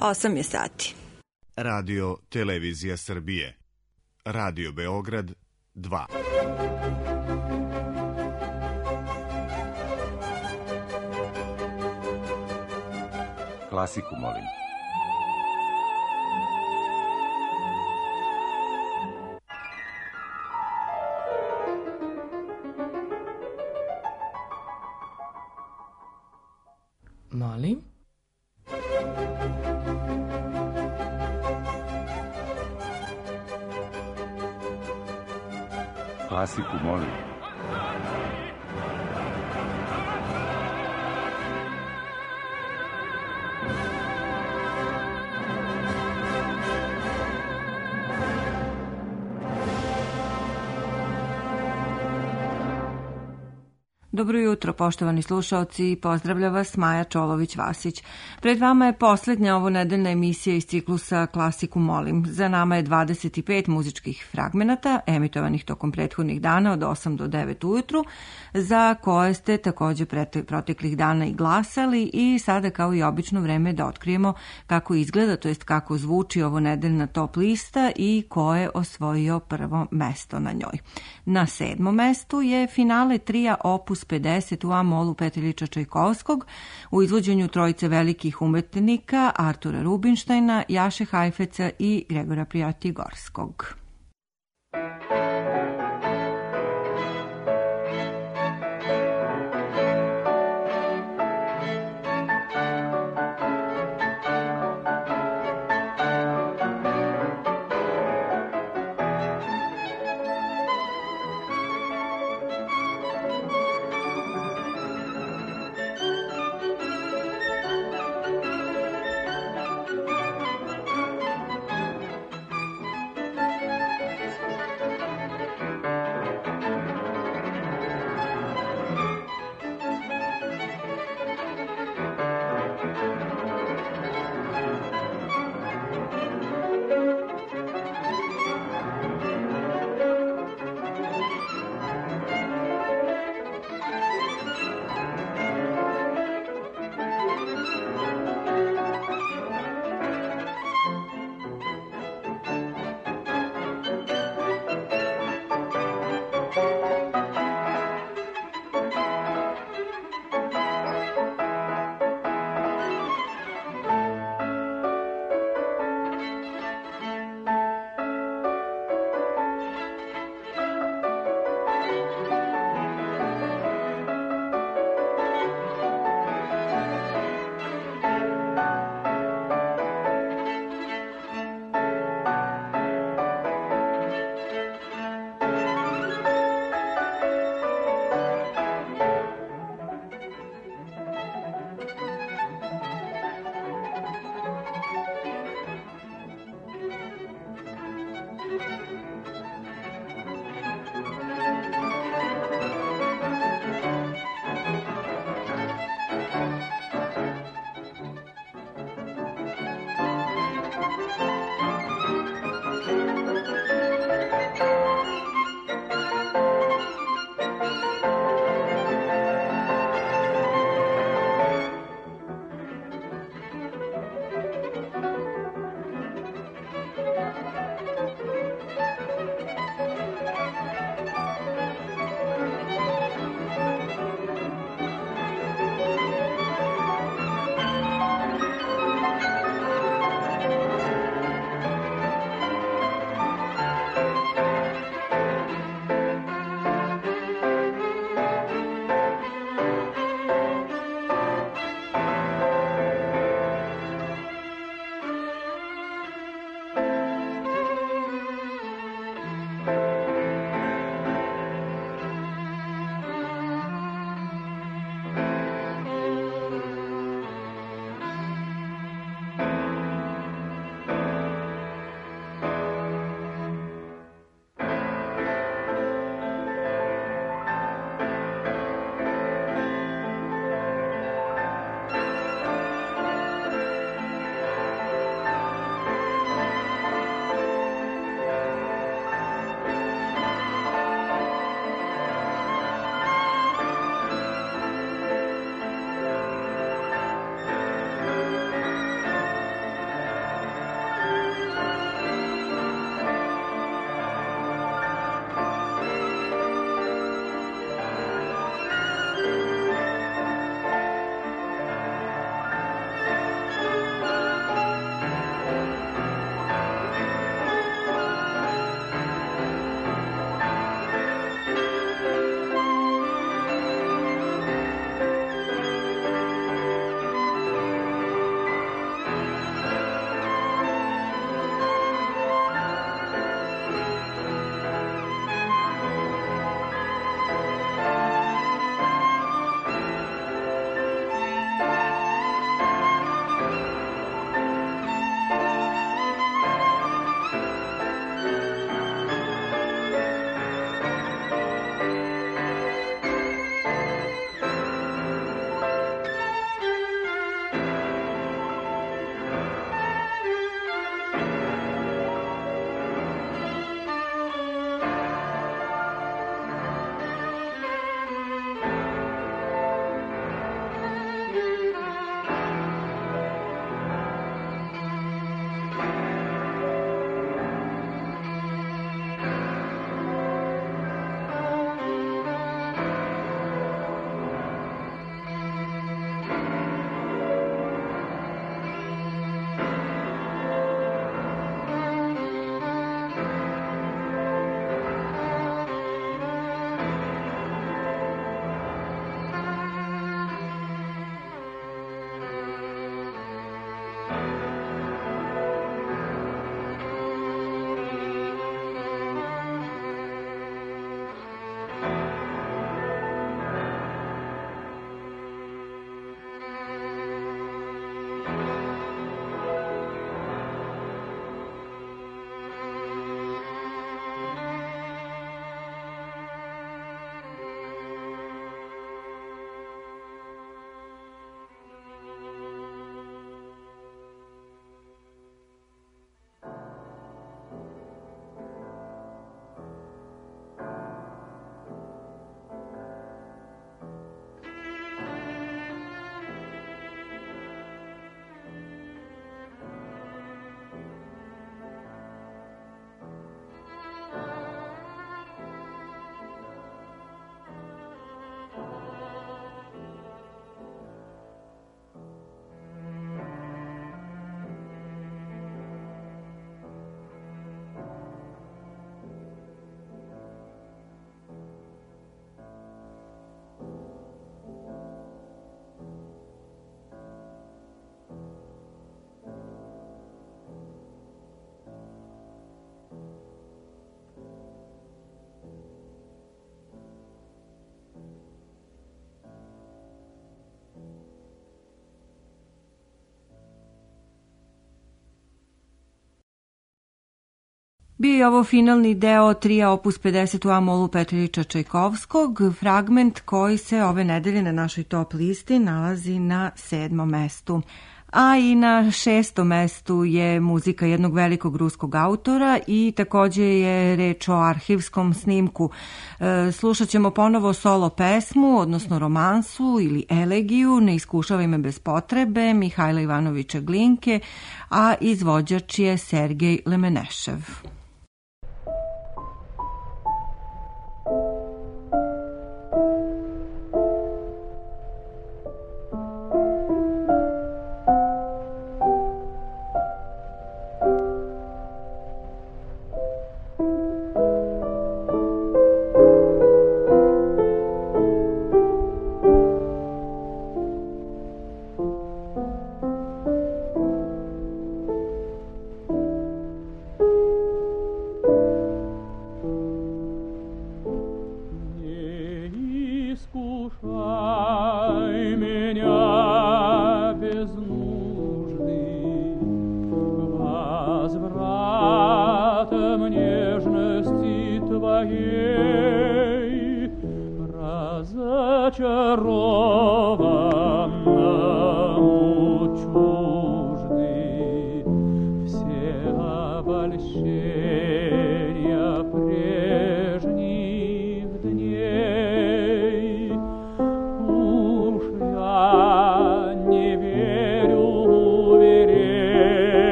8 je sati. Radio Televizija Srbije. Radio Beograd 2. Klasiku, molim. Molim? Klasiku, molim. Dobro jutro, poštovani slušaoci, pozdravlja vas Maja Čolović-Vasić. Pred vama je poslednja ovo nedeljna emisija iz ciklusa Klasiku molim. Za nama je 25 muzičkih fragmenata, emitovanih tokom prethodnih dana od 8 do 9 ujutru, za koje ste takođe proteklih dana i glasali i sada kao i obično vreme da otkrijemo kako izgleda, to jest kako zvuči ovo nedeljna top lista i ko je osvojio prvo mesto na njoj. Na 7. mestu je finale trija Opus 50 u A-molu Peteljića Čajkovskog u izvođenju trojice velikih umetnika Artura Rubinštajna, Jaše Hajfeca i Gregora Prijatijegorskog. Bio je ovo finalni deo trija opus 50 u A-molu Petra Iljča Čajkovskog, fragment koji se ove nedelje na našoj top listi nalazi na 7. mestu. A i na 6. mestu je muzika jednog velikog ruskog autora i takođe je reč o arhivskom snimku. Slušat ćemo ponovo solo pesmu, odnosno romansu ili elegiju, Ne iskušavaj me bez potrebe, Mihajla Ivanovića Glinke, a izvođač je Sergej Lemenešev.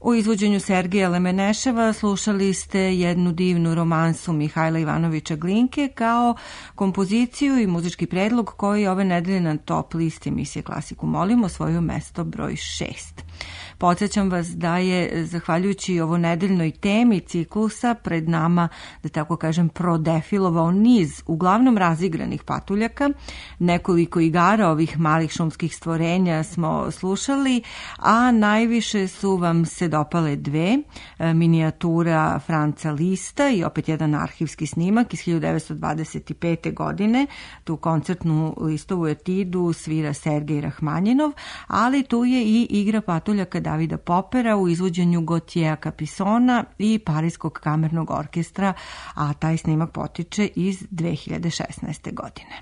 U izvođenju Sergeja Lemeneševa slušali ste jednu divnu romansu Mihajla Ivanovića Glinke kao kompoziciju i muzički predlog koji ove nedelje na top listi emisije Klasiku molim osvojio mesto broj 6. Podsjećam vas da je, zahvaljujući ovo nedeljnoj temi ciklusa, pred nama, da tako kažem, prodefilovao niz uglavnom razigranih patuljaka. Nekoliko igara ovih malih šumskih stvorenja smo slušali, a najviše su vam se dopale dve, minijatura Franca Lista i opet jedan arhivski snimak iz 1925. godine. Tu koncertnu listovu etidu svira Sergej Rahmanjinov, ali tu je i igra patuljaka Davida Popera u izvođenju Gautiera Capisona i Parijskog kamernog orkestra, a taj snimak potiče iz 2016. godine.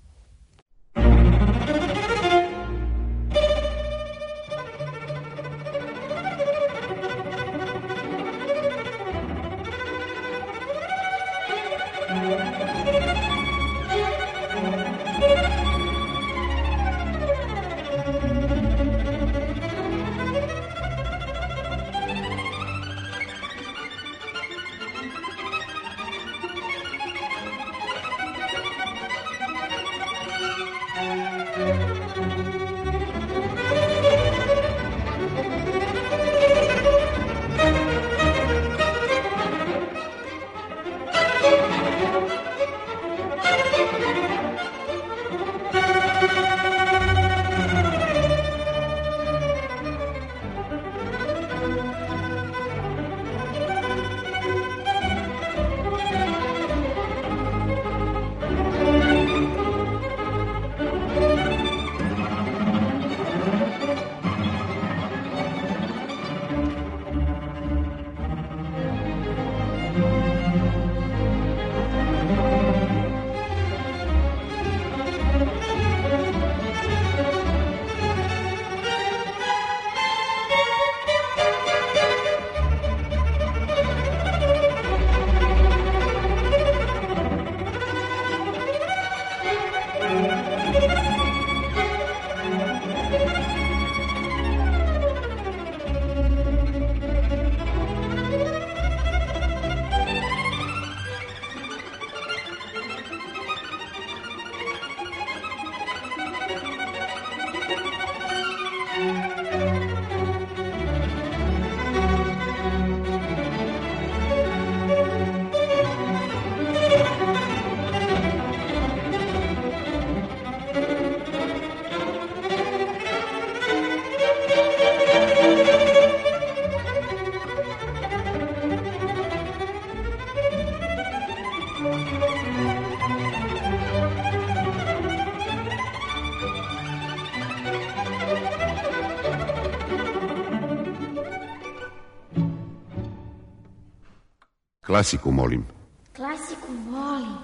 Klasiku molim. Klasiku molim.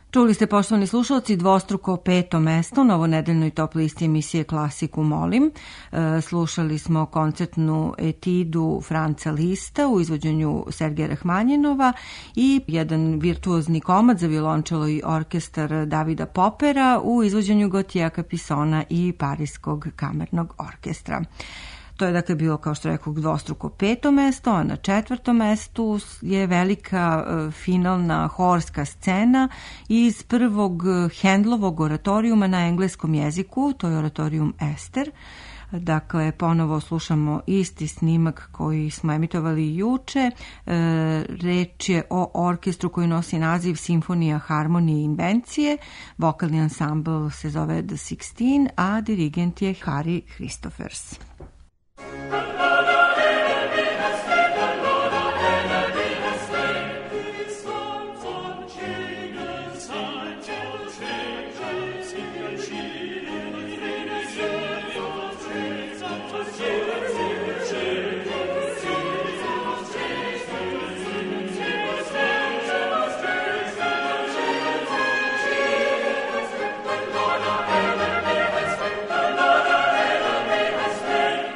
Čuli ste, poštovani slušalci, dvostruko 5. mesto na novonedeljnoj top listi emisije Klasiku molim. Slušali smo koncertnu etidu Franca Lista u izvođenju Sergeja Rahmanjinova i jedan virtuozni komad za violončelo i orkestar Davida Popera u izvođenju Gautiera Capisona i Parijskog kamernog orkestra. To je dakle bilo, kao što rekao, dvostruko 5. mesto, a na 4. mestu je velika finalna horska scena iz prvog Handlovog oratorijuma na engleskom jeziku, to je oratorijum Ester. Dakle, ponovo slušamo isti snimak koji smo emitovali juče. Reč je o orkestru koji nosi naziv Simfonija harmonije i invencije. Vokalni ansambl se zove The 16, a dirigent je Harry Christophers. Thank you.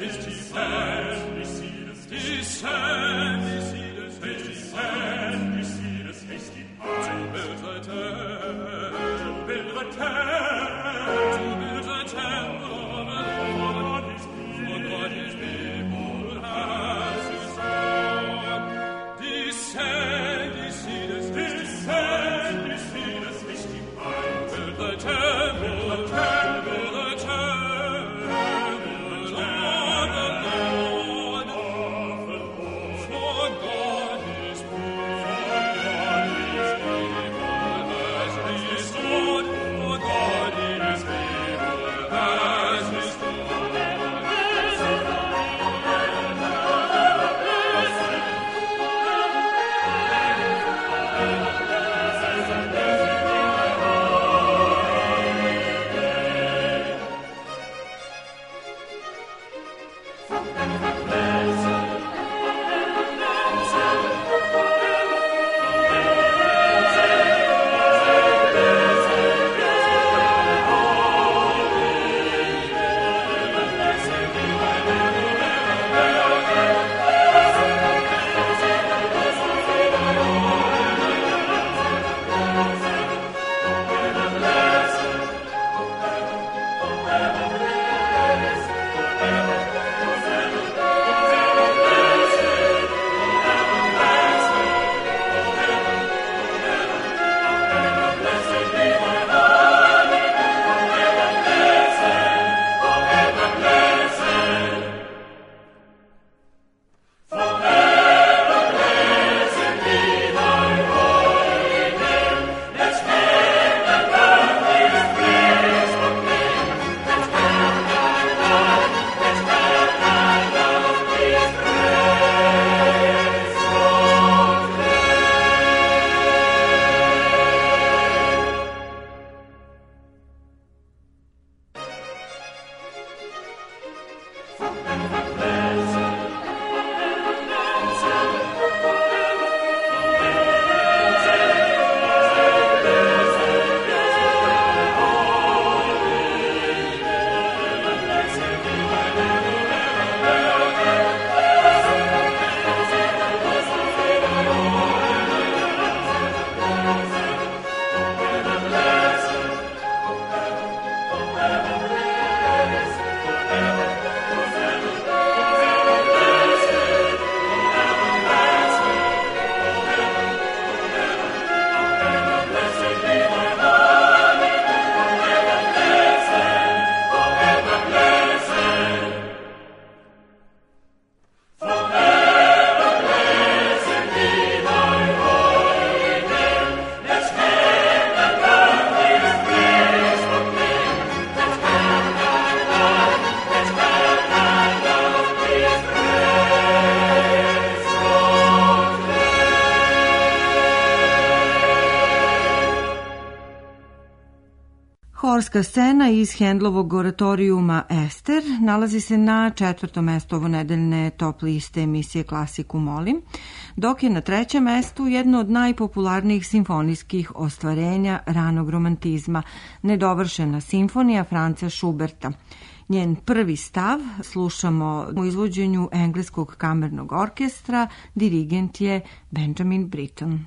Horska scena iz Handlovog oratorijuma Ester nalazi se na 4. mestu ovonedeljne top liste emisije Klasiku molim, dok je na 3. mestu jedno od najpopularnijih simfonijskih ostvarenja ranog romantizma, nedovršena simfonija Franca Schuberta. Njen prvi stav slušamo u izvođenju engleskog kamernog orkestra, dirigent je Benjamin Britten.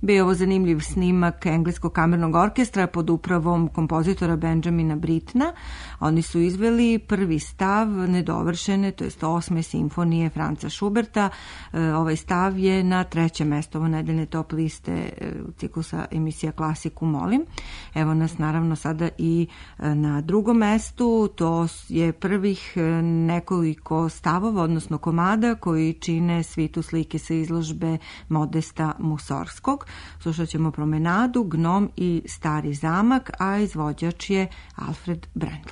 Bio je ovo zanimljiv snimak engleskog kamernog orkestra pod upravom kompozitora Benjamina Brittna. Oni su izveli prvi stav nedovršene, to jest 8. simfonije Franca Schuberta. Ovaj stav je na 3. mesto ovo nedeljne top liste ciklusa emisija Klasiku molim. Evo nas naravno sada i na 2. mestu. To je prvih nekoliko stavova, odnosno komada koji čine svitu slike sa izložbe Modesta Musorskog. Slušat ćemo Promenadu, Gnom i Stari zamak, a izvođač je Alfred Brendel.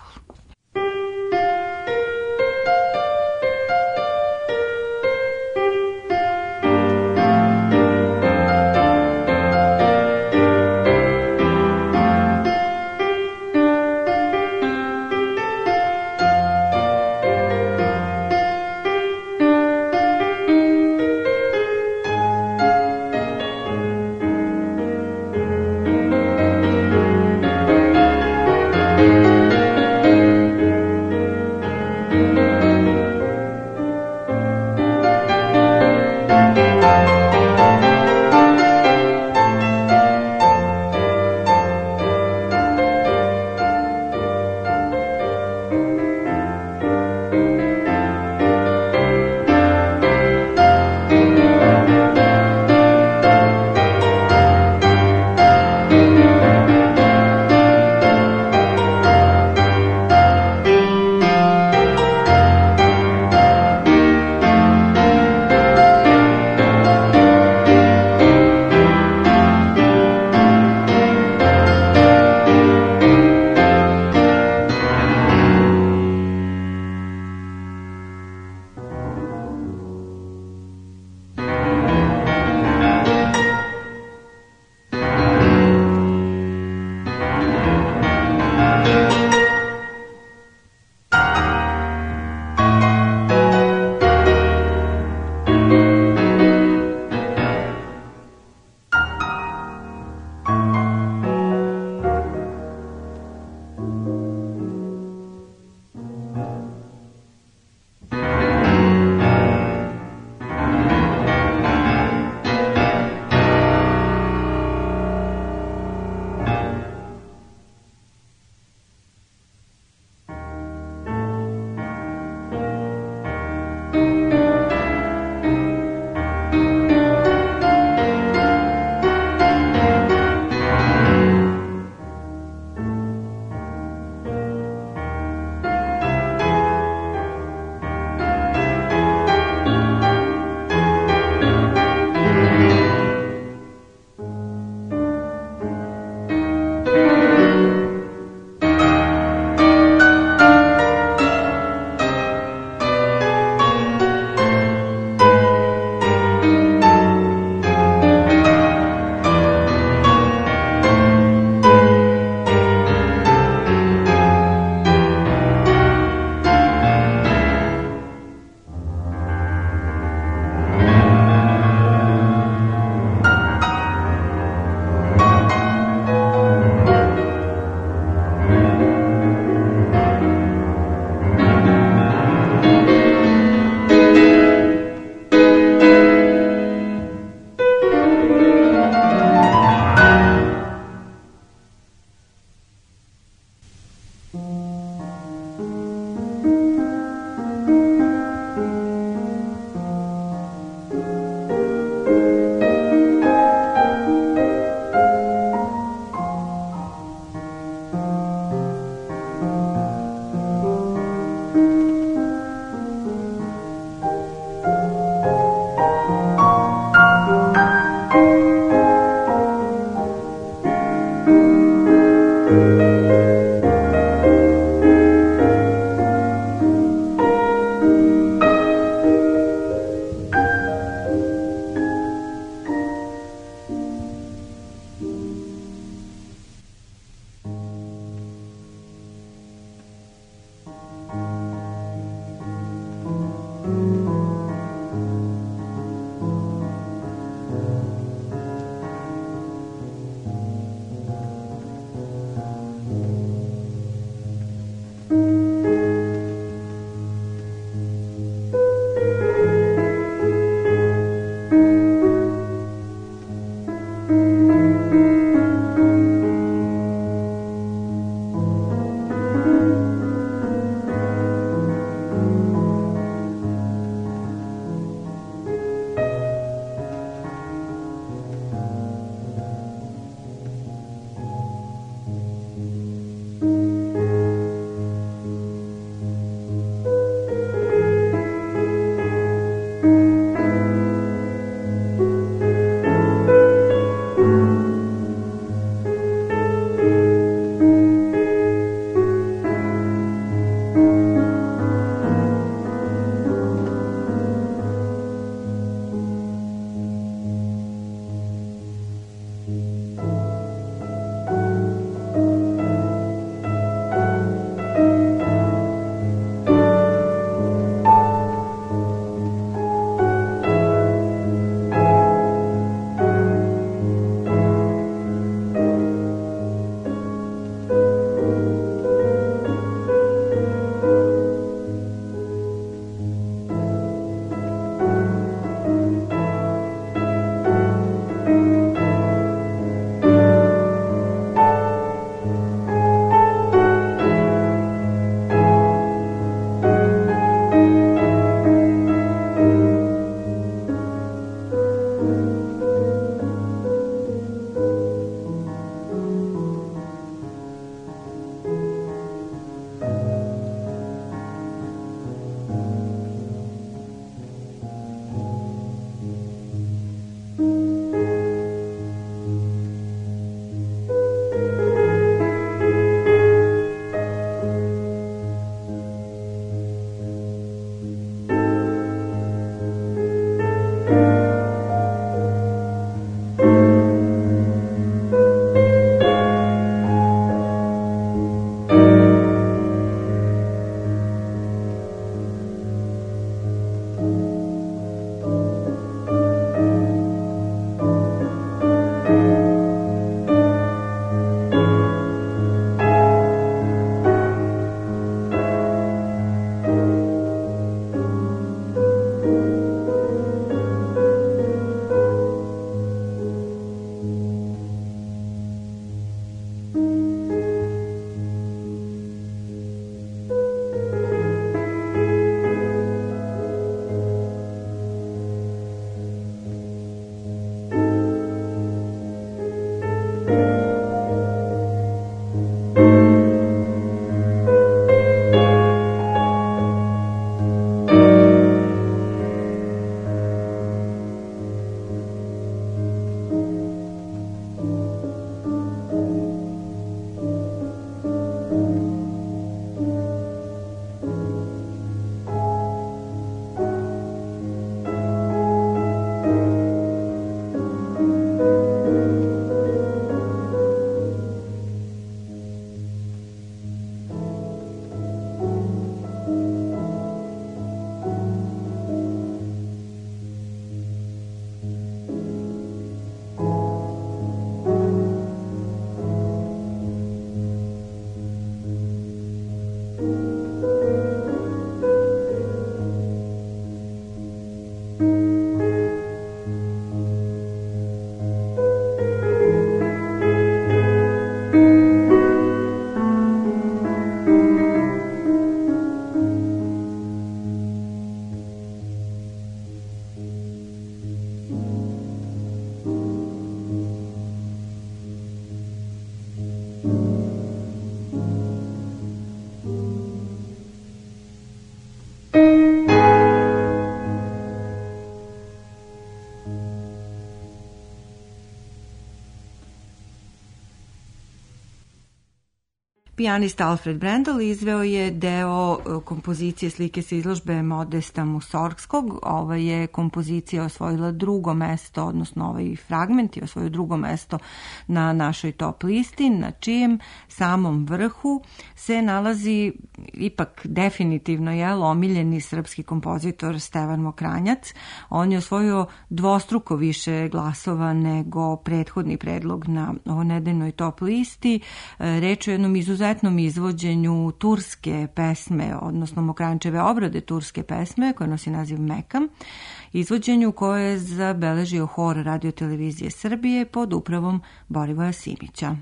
Pijanista Alfred Brendel izveo je deo kompozicije slike sa izložbe Modesta Musorgskog. Ova je kompozicija osvojila drugo mesto, odnosno ovaj fragment je osvojio drugo mesto na našoj top listi, na čijem samom vrhu se nalazi ipak definitivno omiljeni srpski kompozitor Stevan Mokranjac. On je osvojio dvostruko više glasova nego prethodni predlog na ovo nedeljnoj top listi. Reč je o jednom izuzetnom izvođenju turske pesme, odnosno Mokranjčeve obrade turske pesme, koja nosi naziv Mekam, izvođenju koje je zabeležio hor Radio-televizije Srbije pod upravom Borivoja Simića.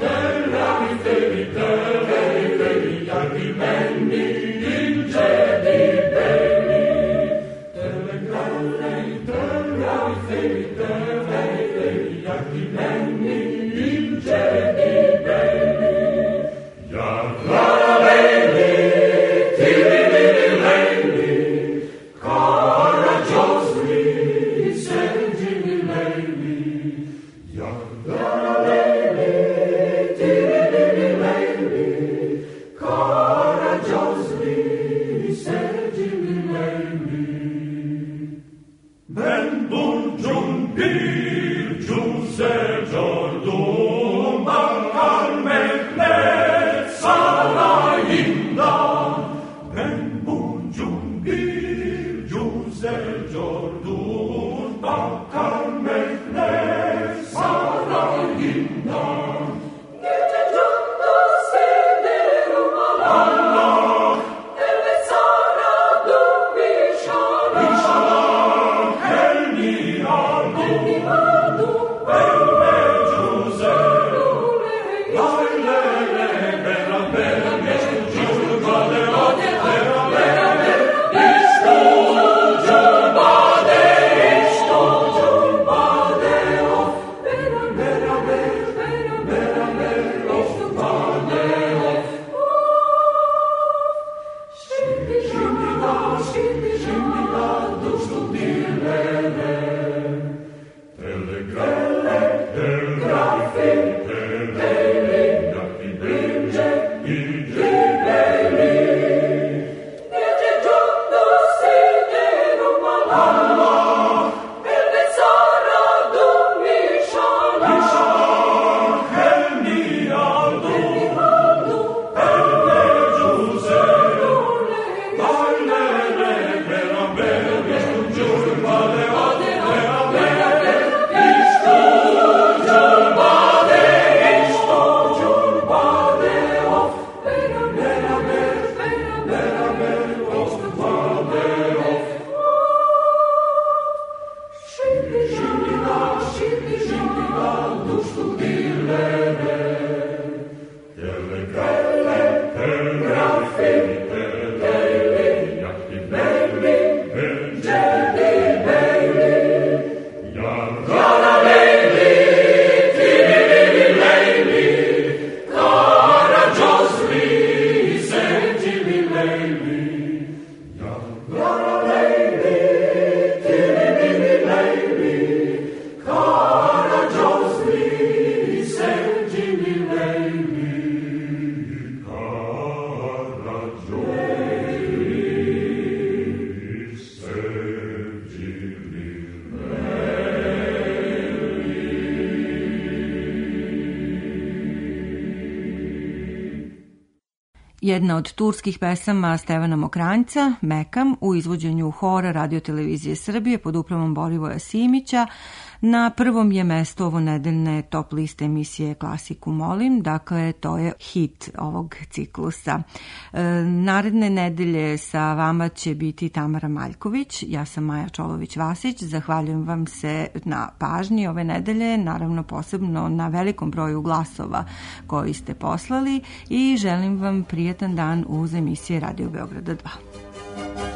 Telegrafy, jedna od turskih pesama Stevana Mokranjca, Mekam, u izvođenju hora Radio-televizije Srbije pod upravom Borivoja Simića. Na prvom je mesto ovo nedeljne top liste emisije Klasiku molim, dakle to je hit ovog ciklusa. Naredne nedelje sa vama će biti Tamara Maljković, ja sam Maja Čolović-Vasić, zahvaljujem vam se na pažnji ove nedelje, naravno posebno na velikom broju glasova koji ste poslali i želim vam prijatan dan uz emisije Radio Beograda 2.